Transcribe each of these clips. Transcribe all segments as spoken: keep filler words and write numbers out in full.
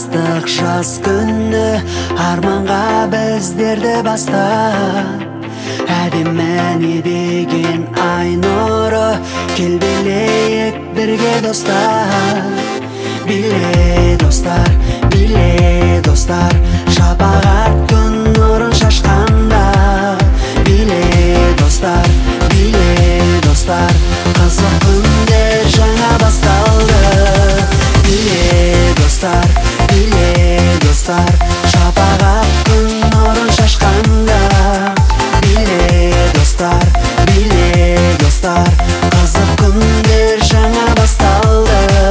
ыстык жаз күнү арманга биздерди бастап, әдемәне деген ай нуру, кел билейик бирге достар. Биле достар, биле достар, шапагат күн нурун шашканда. Биле достар, биле достар, кызык күндөр жаңа басталды. Биле достар, биле достар, шапагат күн нурун шашканда. Биле достар, биле достар, кызык күндөр жаңа басталды.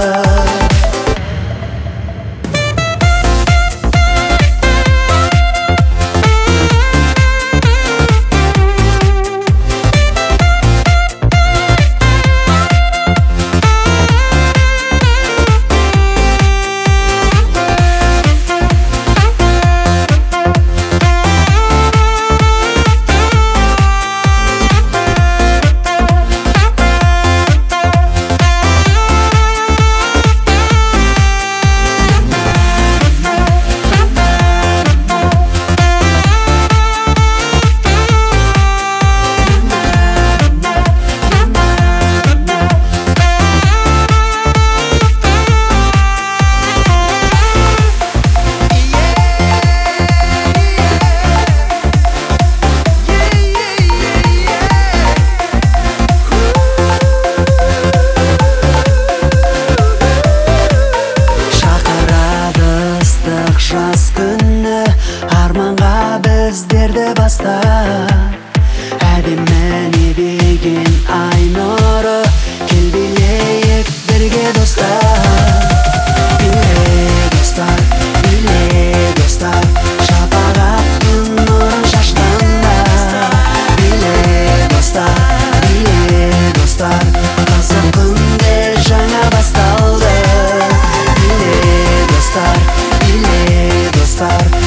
Жаз күнү арманга биздерди бастап, әдемәне деген ай нуру, кел билейик бирге достар. Биле достар, биле достар, шапагат күн нурун шашканда. Биле достар, биле достар, кызык күндөр жаңа басталды. Биле достар, биле достар,